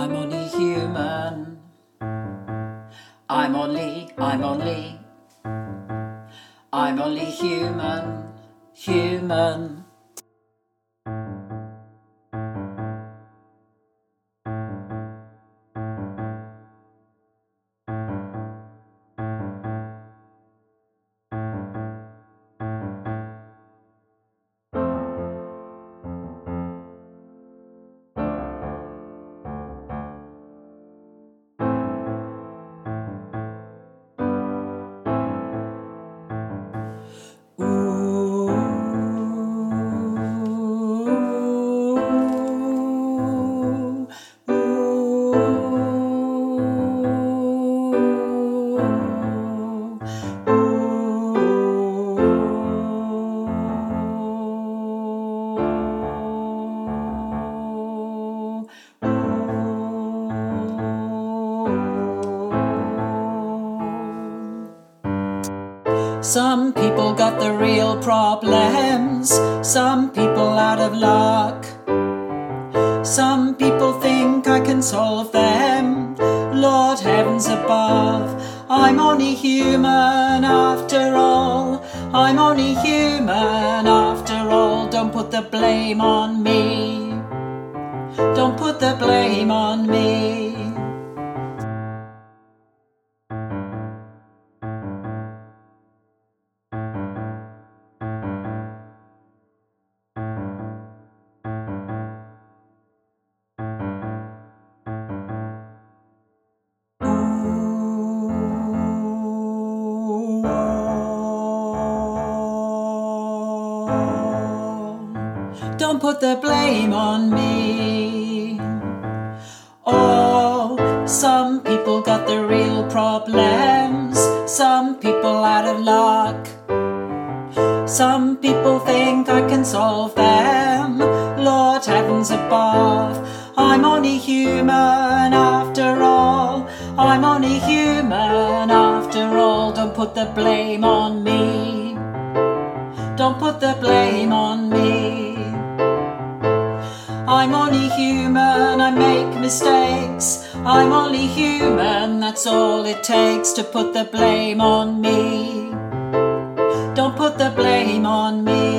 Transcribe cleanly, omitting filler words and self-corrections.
I'm only human. I'm only human. Some people got the real problems, some people out of luck. Some people think I can solve them, Lord heavens above. I'm only human after all, I'm only human after all. Don't put the blame on me, don't put the blame on me. Don't put the blame on me. Oh, some people got the real problems, some people out of luck. Some people think I can solve them, Lord heavens above. I'm only human after all, I'm only human after all. Don't put the blame on me, don't put the blame on me. I'm only human, I make mistakes. I'm only human, that's all it takes to put the blame on me. Don't put the blame on me.